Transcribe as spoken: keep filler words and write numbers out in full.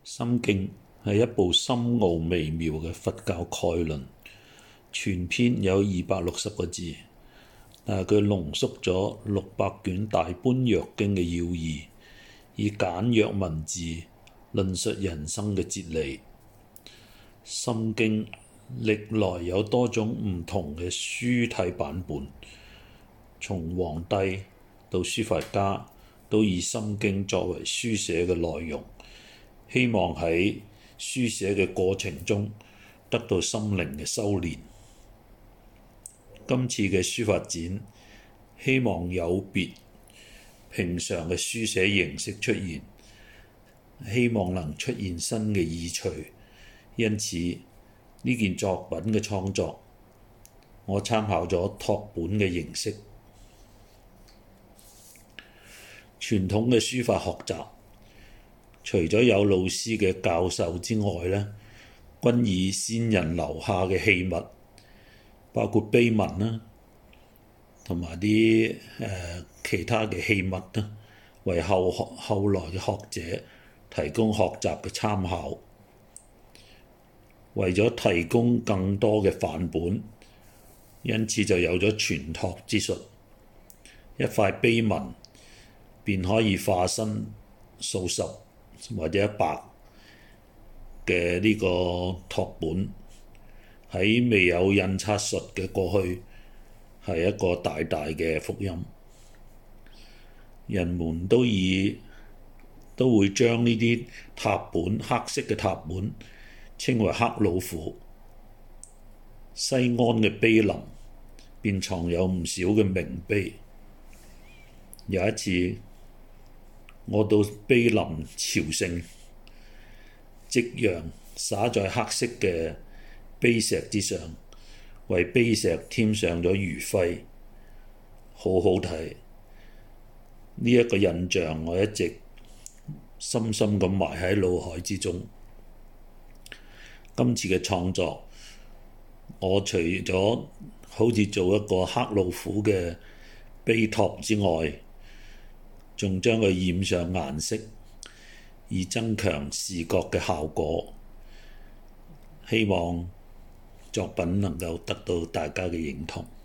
心經係一部深奧微妙嘅佛教概論，全篇有二百六十個字，但係佢濃縮咗六百卷大般若經嘅要義，以簡約文字論述人生嘅哲理。心經歷來有多種唔同嘅書體版本，從皇帝到書法家都以心經作為書寫嘅內容，希望喺書寫嘅過程中得到心靈嘅修練。今次嘅書法展希望有別平常嘅書寫形式出現，希望能出現新嘅意趣。因此呢件作品嘅創作，我參考咗拓本嘅形式。傳統嘅書法學習，除咗有老師嘅教授之外呢，均以先人留下嘅器物，包括碑文啦，同埋啲誒其他嘅器物啦，為後後來嘅學者提供學習嘅參考。為咗提供更多嘅範本，因此就有咗傳託之術。一塊碑文便可以化身數十或者一百嘅呢個託本，喺未有印刷術嘅過去，係一個大大嘅福音。人們都以都會將呢啲拓本，黑色嘅拓本稱為黑老虎。西安嘅碑林便藏有唔少嘅名碑。有一次我到碑林朝聖，夕陽灑在黑色嘅碑石之上，為碑石添上咗餘暉，好好睇。呢一個印象我一直深深咁埋喺腦海之中。今次嘅創作，我除咗好似做一個黑老虎嘅碑托之外，仲將佢染上顏色，以增強視覺嘅效果。希望作品能夠得到大家嘅認同。